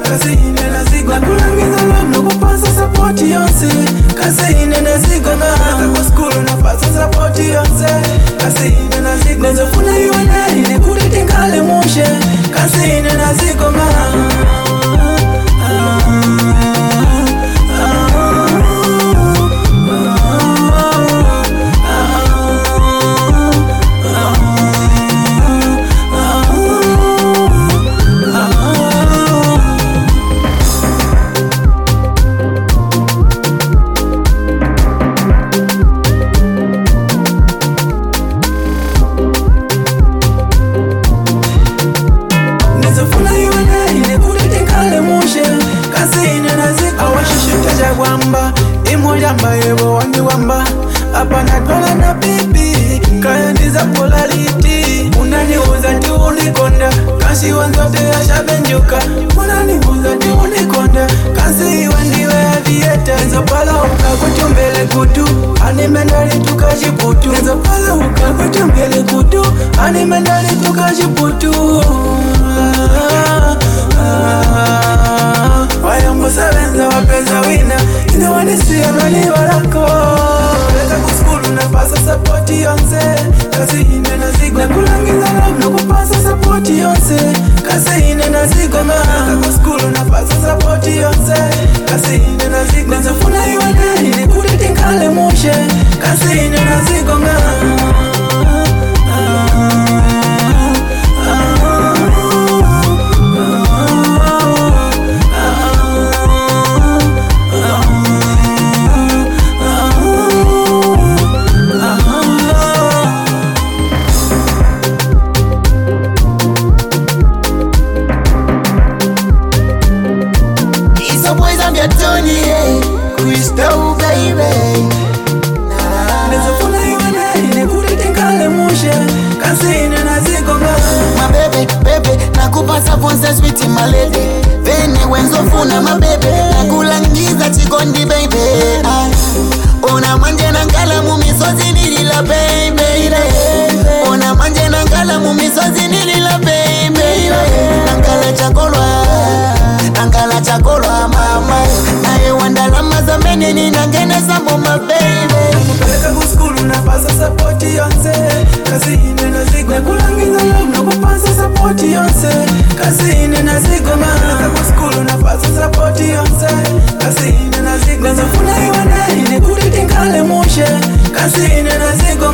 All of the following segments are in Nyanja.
kasi ine nazigo nakulangiza love nakupasa support yonse kasi ine nazigo na kwa school napasa support yonse kasi ine nazigo nezofuna iwe ine kulitingale mushe kasi ine nazigo wamba imuyamba yebo wangi wamba apana twala na bibi kaya ndiza polarity unaniuza ti unikonda kasi wanzote yashabenjuka unaniuza ti unikonda kasi iwe ndiwe avieta nzopala ukakutumbele kutu animendali tukajiputu nzopala ukakutumbele kutu animendali tukajiputu Wayangusebenza wapeza wina ina wanisia nani warako leta kuskulu napasa support yonse kasi ine nazigo nakulangiza love nakupasa support yonse kasi ine nazigo leta kuskulu napasa support yonse kasi ine nazigo nezofuna iwe ine kulitingale mushe kasi ine nazigo Crystal baby nezofuna iwe ine kulitingale mushe kasi ine nazigo my baby nakupasa fonse sweet my lady vene wenzofuna my baby nakulangiza chikondi baby ona manje nangala mumisozi nilila baby ona manje nangala mumisozi nilila baby nangala chakolwa mama naye wandalama zamene ninangeneza moma baby leta kuskulu napasa support yonse kasi ine nazigo nakulangiza love nakupasa support yonse kasi ine nazigo leta kuskulu napasa support yonse kasi ine nazigo nezofuna iwe ine kulitingale mushe kasi ine nazigo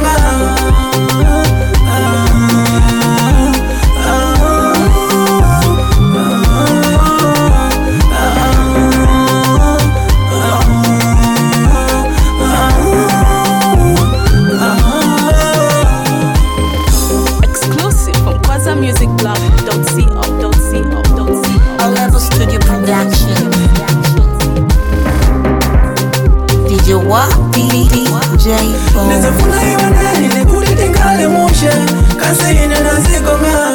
DJ Bo nezofuna iwe ine kulitingale mushe kasi ine nazigo